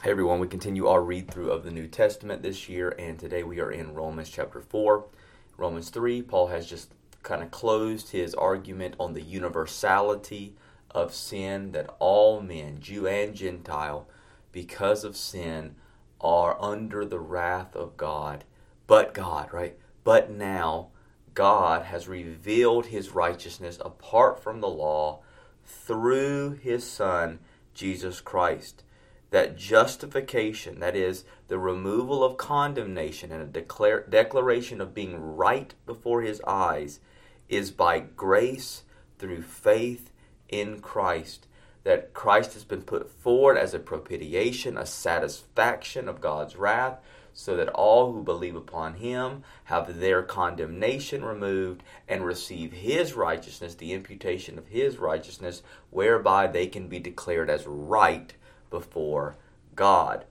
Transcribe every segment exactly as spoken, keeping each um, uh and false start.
Hey everyone, we continue our read through of the New Testament this year, and today we are in Romans chapter four. Romans three, Paul has just kind of closed his argument on the universality of sin, that all men, Jew and Gentile, because of sin, are under the wrath of God. But God, right? But now, God has revealed his righteousness apart from the law through his Son, Jesus Christ. That justification, that is, the removal of condemnation and a declare, declaration of being right before his eyes, is by grace through faith in Christ. That Christ has been put forward as a propitiation, a satisfaction of God's wrath, so that all who believe upon him have their condemnation removed and receive his righteousness, the imputation of his righteousness, whereby they can be declared as right before God.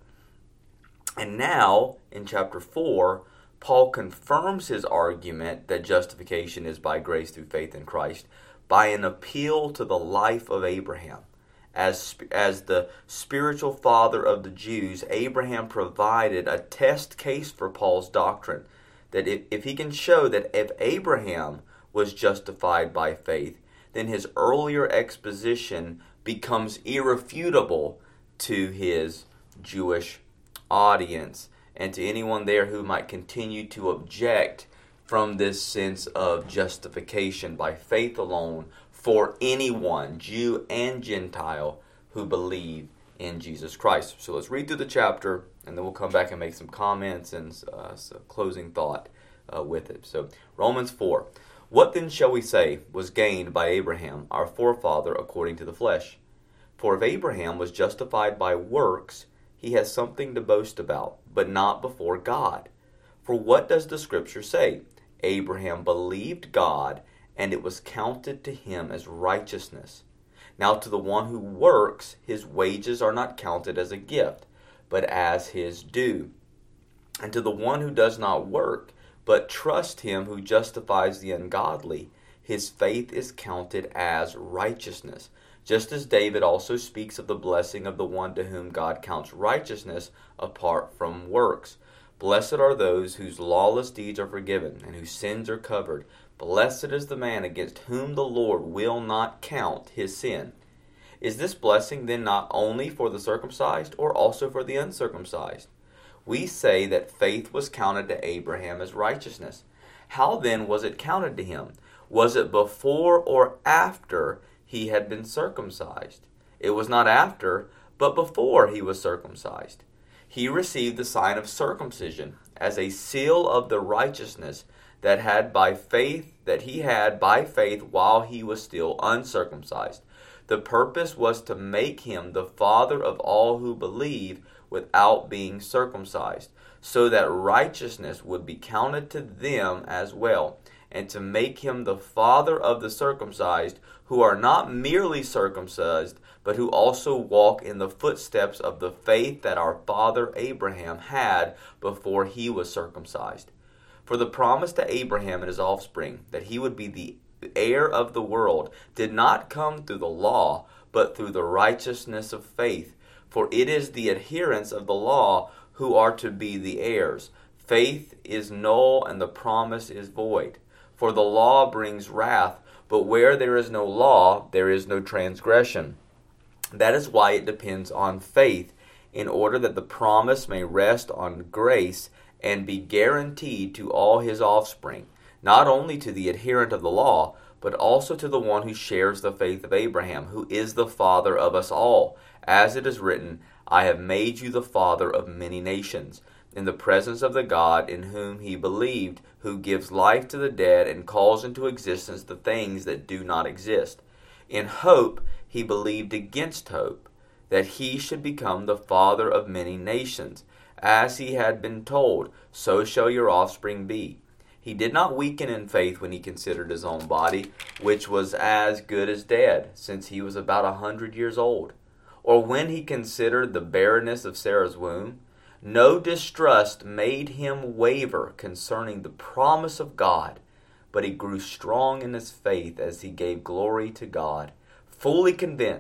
And now, in chapter four, Paul confirms his argument that justification is by grace through faith in Christ by an appeal to the life of Abraham. As, as the spiritual father of the Jews, Abraham provided a test case for Paul's doctrine, that if, if he can show that if Abraham was justified by faith, then his earlier exposition becomes irrefutable to his Jewish audience and to anyone there who might continue to object from this sense of justification by faith alone for anyone, Jew and Gentile, who believe in Jesus Christ. So let's read through the chapter, and then we'll come back and make some comments and uh, some closing thought uh, with it. So Romans four. What then shall we say was gained by Abraham, our forefather, according to the flesh? For if Abraham was justified by works, he has something to boast about, but not before God. For what does the Scripture say? Abraham believed God, and it was counted to him as righteousness. Now to the one who works, his wages are not counted as a gift, but as his due. And to the one who does not work, but trust him who justifies the ungodly, his faith is counted as righteousness. Just as David also speaks of the blessing of the one to whom God counts righteousness apart from works. Blessed are those whose lawless deeds are forgiven and whose sins are covered. Blessed is the man against whom the Lord will not count his sin. Is this blessing then not only for the circumcised or also for the uncircumcised? We say that faith was counted to Abraham as righteousness. How then was it counted to him? Was it before or after he had been circumcised? It was not after, but before he was circumcised. He received the sign of circumcision as a seal of the righteousness that had by faith that he had by faith while he was still uncircumcised. The purpose was to make him the father of all who believe without being circumcised, so that righteousness would be counted to them as well, and to make him the father of the circumcised, who are not merely circumcised, but who also walk in the footsteps of the faith that our father Abraham had before he was circumcised. For the promise to Abraham and his offspring, that he would be the heir of the world, did not come through the law, but through the righteousness of faith. For it is the adherents of the law who are to be the heirs. Faith is null and the promise is void. For the law brings wrath, but where there is no law, there is no transgression. That is why it depends on faith, in order that the promise may rest on grace and be guaranteed to all his offspring, not only to the adherent of the law, but also to the one who shares the faith of Abraham, who is the father of us all. As it is written, I have made you the father of many nations, in the presence of the God in whom he believed, who gives life to the dead and calls into existence the things that do not exist. In hope he believed against hope, that he should become the father of many nations. As he had been told, so shall your offspring be. He did not weaken in faith when he considered his own body, which was as good as dead, since he was about a hundred years old. Or when he considered the barrenness of Sarah's womb. No distrust made him waver concerning the promise of God, but he grew strong in his faith as he gave glory to God, fully convinced,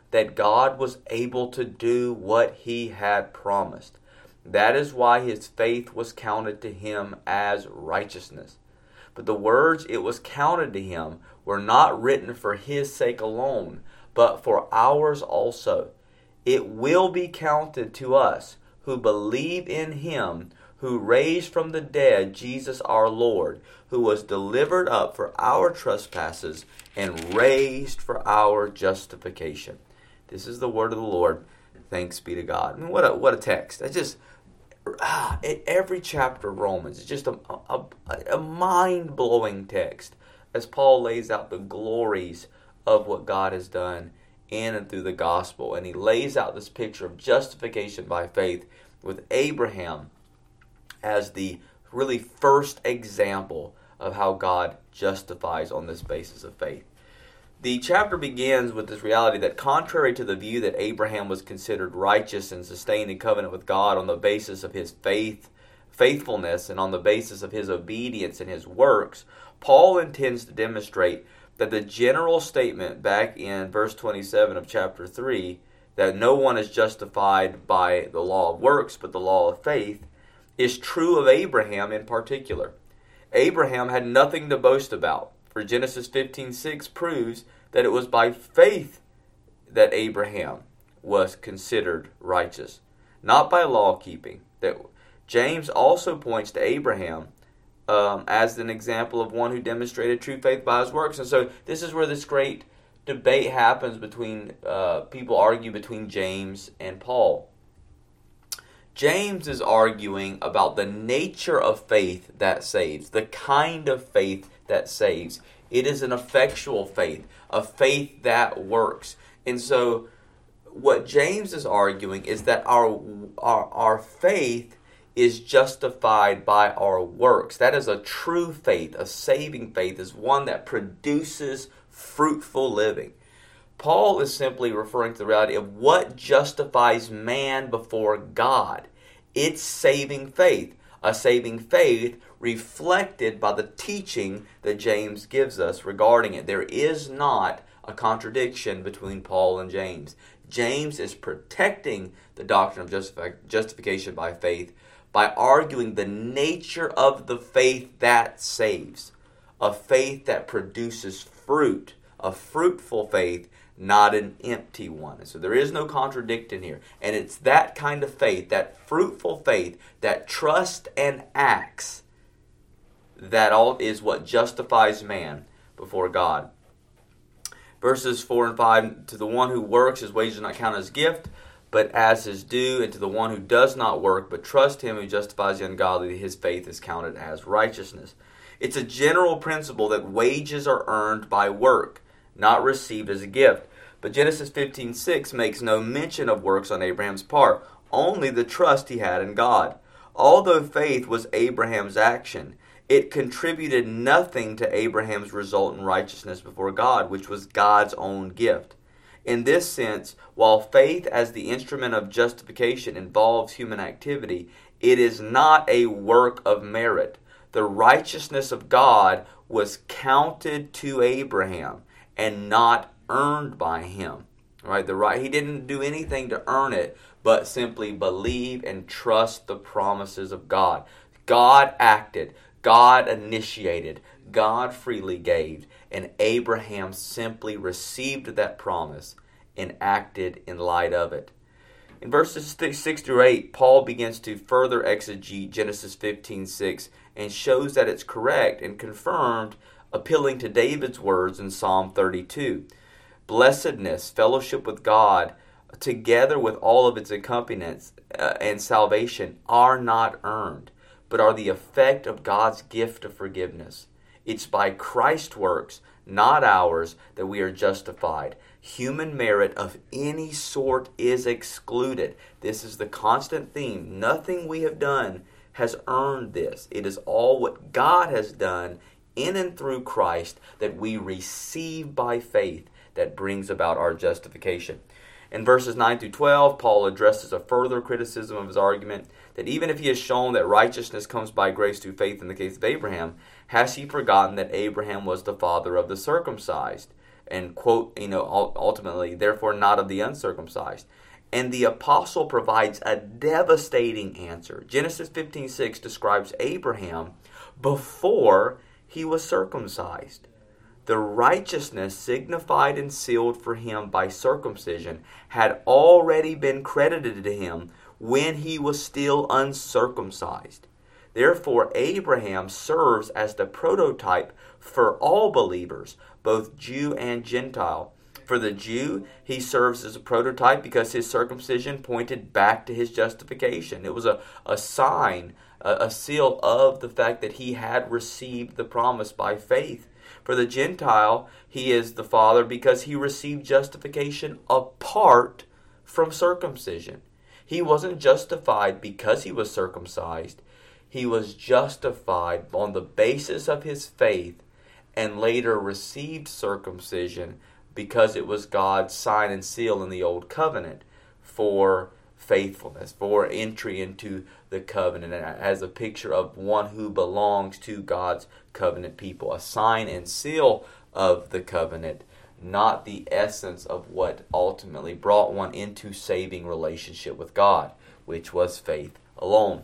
that God was able to do what he had promised. That is why his faith was counted to him as righteousness. But the words "it was counted to him" were not written for his sake alone, but for ours also. It will be counted to us who believe in him who raised from the dead Jesus our Lord, who was delivered up for our trespasses and raised for our justification. This is the word of the Lord. Thanks be to God. I mean, what a what a text. I just ah, every chapter of Romans is just a, a, a mind-blowing text as Paul lays out the glories of what God has done in and through the gospel. And he lays out this picture of justification by faith with Abraham as the really first example of how God justifies on this basis of faith. The chapter begins with this reality that contrary to the view that Abraham was considered righteous and sustained in covenant with God on the basis of his faith, faithfulness and on the basis of his obedience and his works, Paul intends to demonstrate that the general statement back in verse twenty-seven of chapter three, that no one is justified by the law of works but the law of faith, is true of Abraham in particular. Abraham had nothing to boast about, for Genesis fifteen six proves that it was by faith that Abraham was considered righteous, not by law keeping. That James also points to Abraham um, as an example of one who demonstrated true faith by his works. And so this is where this great debate happens between, uh, people argue between James and Paul. James is arguing about the nature of faith that saves, the kind of faith that saves. It is an effectual faith, a faith that works. And so what James is arguing is that our, our, our faith is justified by our works. That is a true faith. A saving faith is one that produces fruitful living. Paul is simply referring to the reality of what justifies man before God. It's saving faith. A saving faith reflected by the teaching that James gives us regarding it. There is not a contradiction between Paul and James. James is protecting the doctrine of justifi- justification by faith by arguing the nature of the faith that saves. A faith that produces fruit. A fruitful faith, not an empty one. So there is no contradiction here. And it's that kind of faith, that fruitful faith, that trust and acts, that all is what justifies man before God. Verses four and five, to the one who works, his wages are not counted as gift, but as his due, and to the one who does not work, but trust him who justifies the ungodly, his faith is counted as righteousness. It's a general principle that wages are earned by work, not received as a gift. But Genesis fifteen six makes no mention of works on Abraham's part, only the trust he had in God. Although faith was Abraham's action, it contributed nothing to Abraham's result in righteousness before God, which was God's own gift. In this sense, while faith as the instrument of justification involves human activity, it is not a work of merit. The righteousness of God was counted to Abraham and not earned by him. Right? The right he didn't do anything to earn it, but simply believe and trust the promises of God. God acted, God initiated, God freely gave, and Abraham simply received that promise and acted in light of it. In verses six through eight, Paul begins to further exegete Genesis fifteen six and shows that it's correct and confirmed, appealing to David's words in Psalm thirty-two. Blessedness, fellowship with God, together with all of its accompaniments uh, and salvation, are not earned, but are the effect of God's gift of forgiveness. It's by Christ's works, not ours, that we are justified. Human merit of any sort is excluded. This is the constant theme. Nothing we have done has earned this. It is all what God has done in and through Christ that we receive by faith that brings about our justification. In verses nine through twelve, Paul addresses a further criticism of his argument that even if he has shown that righteousness comes by grace through faith in the case of Abraham, has he forgotten that Abraham was the father of the circumcised? and quote, you know, ultimately, therefore not of the uncircumcised. And the apostle provides a devastating answer. Genesis fifteen six describes Abraham before he was circumcised. The righteousness signified and sealed for him by circumcision had already been credited to him when he was still uncircumcised. Therefore, Abraham serves as the prototype for all believers, both Jew and Gentile. For the Jew, he serves as a prototype because his circumcision pointed back to his justification. It was a, a sign, a, a seal of the fact that he had received the promise by faith. For the Gentile, he is the father because he received justification apart from circumcision. He wasn't justified because he was circumcised. He was justified on the basis of his faith and later received circumcision because it was God's sign and seal in the old covenant for faithfulness, for entry into the covenant, as a picture of one who belongs to God's covenant people, a sign and seal of the covenant, not the essence of what ultimately brought one into saving relationship with God, which was faith alone.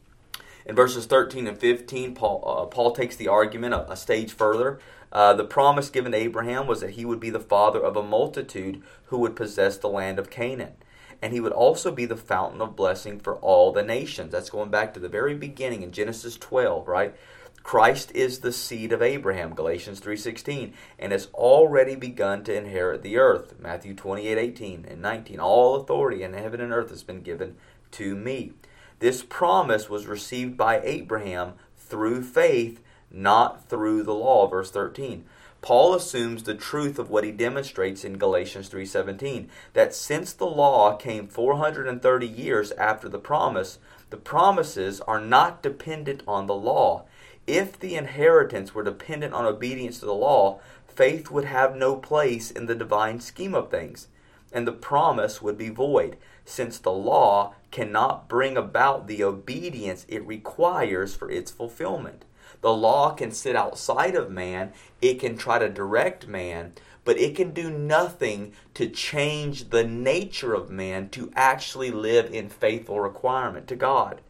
In verses thirteen and fifteen, Paul, uh, Paul takes the argument a, a stage further. Uh, the promise given to Abraham was that he would be the father of a multitude who would possess the land of Canaan. And he would also be the fountain of blessing for all the nations. That's going back to the very beginning in Genesis twelve, right? Christ is the seed of Abraham, Galatians three sixteen, and has already begun to inherit the earth, Matthew twenty-eight eighteen and nineteen. All authority in heaven and earth has been given to me. This promise was received by Abraham through faith, not through the law, verse thirteen. Paul assumes the truth of what he demonstrates in Galatians three seventeen, that since the law came four hundred thirty years after the promise, the promises are not dependent on the law. If the inheritance were dependent on obedience to the law, faith would have no place in the divine scheme of things, and the promise would be void, since the law cannot bring about the obedience it requires for its fulfillment. The law can sit outside of man, it can try to direct man, but it can do nothing to change the nature of man to actually live in faithful requirement to God.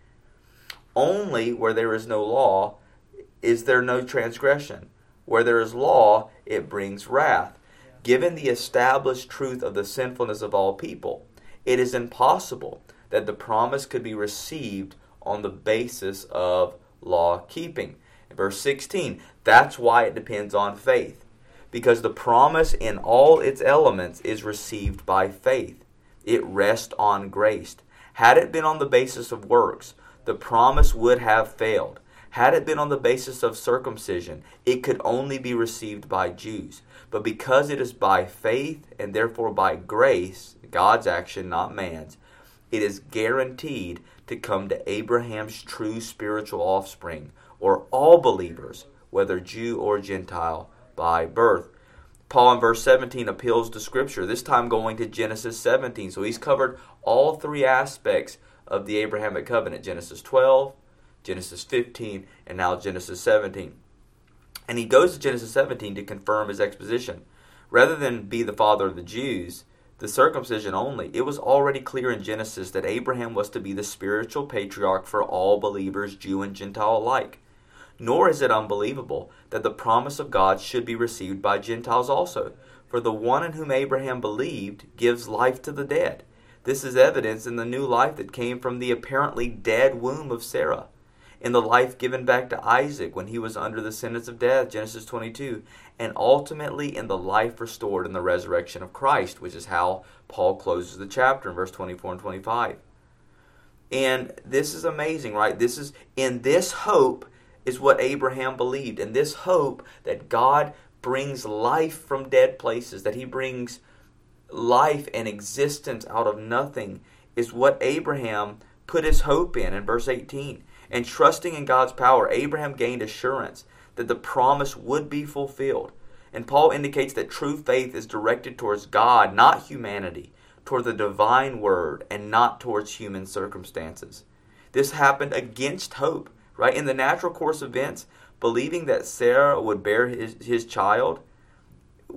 Only where there is no law is there no transgression. Where there is law, it brings wrath. Given the established truth of the sinfulness of all people, it is impossible that the promise could be received on the basis of law keeping. Verse sixteen, that's why it depends on faith, because the promise in all its elements is received by faith. It rests on grace. Had it been on the basis of works, the promise would have failed. Had it been on the basis of circumcision, it could only be received by Jews. But because it is by faith and therefore by grace, God's action, not man's, it is guaranteed to come to Abraham's true spiritual offspring, or all believers, whether Jew or Gentile, by birth. Paul in verse seventeen appeals to Scripture, this time going to Genesis seventeen. So he's covered all three aspects of the Abrahamic covenant, Genesis twelve, Genesis fifteen, and now Genesis seventeen. And he goes to Genesis seventeen to confirm his exposition. Rather than be the father of the Jews, the circumcision only, it was already clear in Genesis that Abraham was to be the spiritual patriarch for all believers, Jew and Gentile alike. Nor is it unbelievable that the promise of God should be received by Gentiles also. For the one in whom Abraham believed gives life to the dead. This is evidence in the new life that came from the apparently dead womb of Sarah, in the life given back to Isaac when he was under the sentence of death, Genesis twenty-two, and ultimately in the life restored in the resurrection of Christ, which is how Paul closes the chapter in verse twenty-four and twenty-five. And this is amazing, right? This is, in this hope is what Abraham believed, and this hope that God brings life from dead places, that he brings life and existence out of nothing, is what Abraham put his hope in in verse eighteen. And trusting in God's power, Abraham gained assurance that the promise would be fulfilled. And Paul indicates that true faith is directed towards God, not humanity, toward the divine word, and not towards human circumstances. This happened against hope, right? In the natural course of events, believing that Sarah would bear his, his child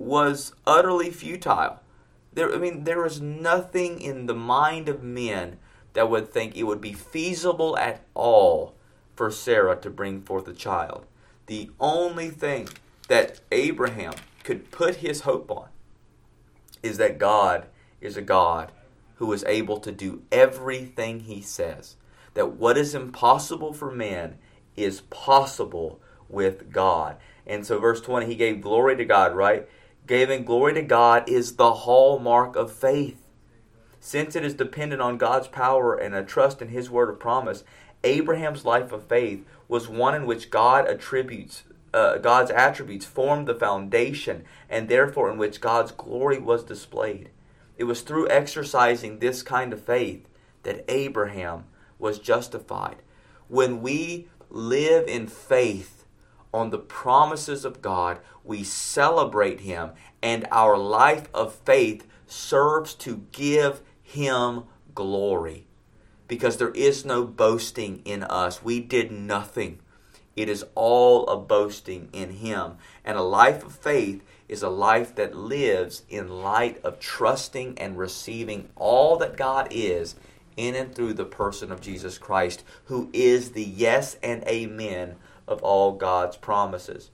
was utterly futile. There, I mean, there was nothing in the mind of men that would think it would be feasible at all for Sarah to bring forth a child. The only thing that Abraham could put his hope on is that God is a God who is able to do everything he says. That what is impossible for man is possible with God. And so verse twenty, he gave glory to God, right? Giving glory to God is the hallmark of faith. Since it is dependent on God's power and a trust in his word of promise, Abraham's life of faith was one in which God attributes, uh, God's attributes formed the foundation, and therefore in which God's glory was displayed. It was through exercising this kind of faith that Abraham was justified. When we live in faith on the promises of God, we celebrate him, and our life of faith serves to give him glory. Because there is no boasting in us. We did nothing. It is all a boasting in him. And a life of faith is a life that lives in light of trusting and receiving all that God is in and through the person of Jesus Christ, who is the yes and amen of all God's promises.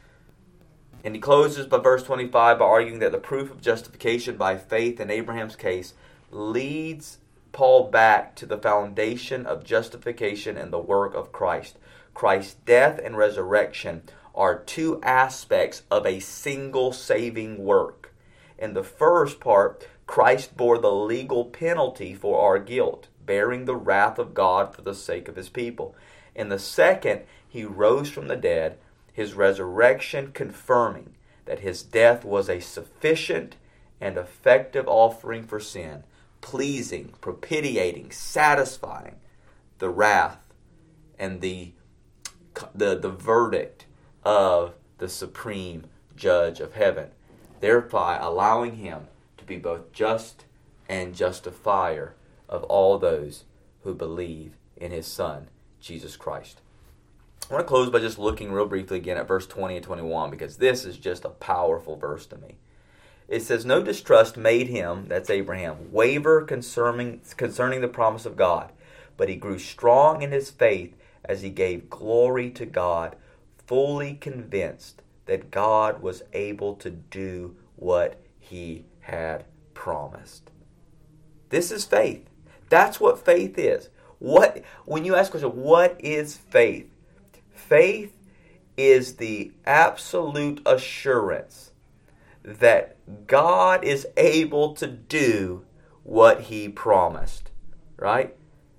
And he closes by verse twenty-five by arguing that the proof of justification by faith in Abraham's case leads Paul back to the foundation of justification and the work of Christ. Christ's death and resurrection are two aspects of a single saving work. In the first part, Christ bore the legal penalty for our guilt, bearing the wrath of God for the sake of his people. In the second, he rose from the dead, his resurrection confirming that his death was a sufficient and effective offering for sin, pleasing, propitiating, satisfying the wrath and the, the, the verdict of the supreme judge of heaven, thereby allowing him to be both just and justifier of all those who believe in his Son, Jesus Christ. I want to close by just looking real briefly again at verse twenty and twenty-one, because this is just a powerful verse to me. It says, no distrust made him, that's Abraham, waver concerning, concerning the promise of God, but he grew strong in his faith as he gave glory to God, fully convinced that God was able to do what he had promised. This is faith. That's what faith is. What when you ask the question, what is faith? Faith is the absolute assurance that God is able to do what he promised, right?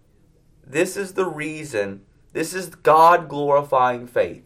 This is the reason, this is God glorifying faith.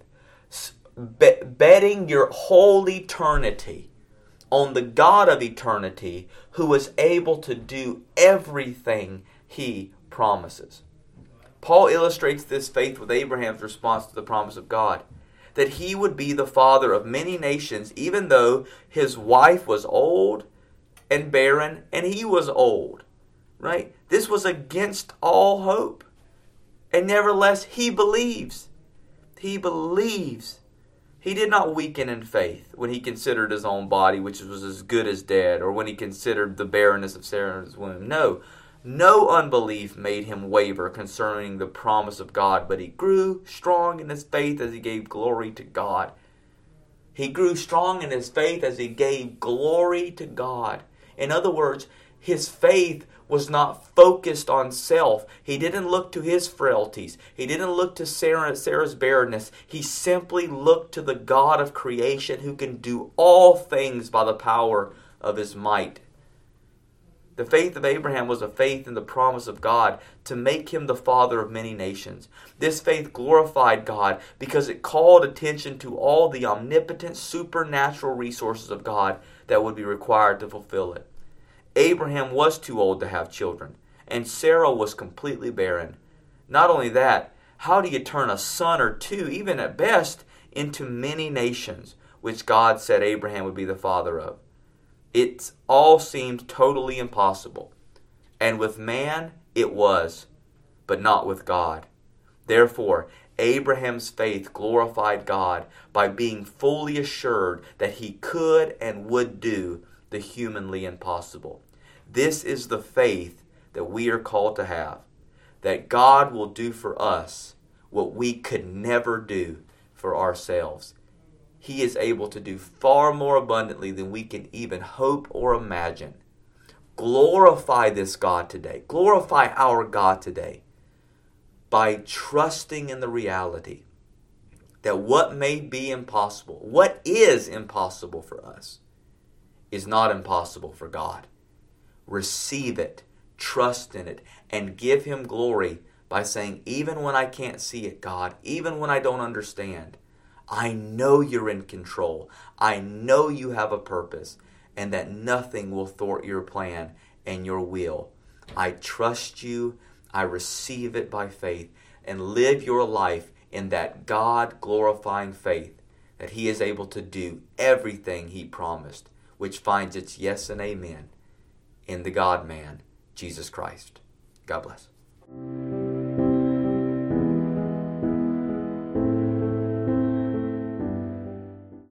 Be- betting your whole eternity on the God of eternity, who is able to do everything he promises. Paul illustrates this faith with Abraham's response to the promise of God, that he would be the father of many nations, even though his wife was old and barren and he was old, right? This was against all hope. And nevertheless, he believes. He believes. He did not weaken in faith when he considered his own body, which was as good as dead, or when he considered the barrenness of Sarah's womb. No, no unbelief made him waver concerning the promise of God, but he grew strong in his faith as he gave glory to God. He grew strong in his faith as he gave glory to God. In other words, his faith was not focused on self. He didn't look to his frailties. He didn't look to Sarah, Sarah's barrenness. He simply looked to the God of creation, who can do all things by the power of his might. The faith of Abraham was a faith in the promise of God to make him the father of many nations. This faith glorified God because it called attention to all the omnipotent supernatural resources of God that would be required to fulfill it. Abraham was too old to have children, and Sarah was completely barren. Not only that, how do you turn a son or two, even at best, into many nations, which God said Abraham would be the father of? It all seemed totally impossible. And with man, it was, but not with God. Therefore, Abraham's faith glorified God by being fully assured that he could and would do the humanly impossible. This is the faith that we are called to have, that God will do for us what we could never do for ourselves. He is able to do far more abundantly than we can even hope or imagine. Glorify this God today. Glorify our God today by trusting in the reality that what may be impossible, what is impossible for us, is not impossible for God. Receive it, trust in it, and give Him glory by saying, even when I can't see it, God, even when I don't understand, I know you're in control. I know you have a purpose, and that nothing will thwart your plan and your will. I trust you. I receive it by faith, and live your life in that God-glorifying faith that He is able to do everything He promised, which finds its yes and amen in the God-man, Jesus Christ. God bless.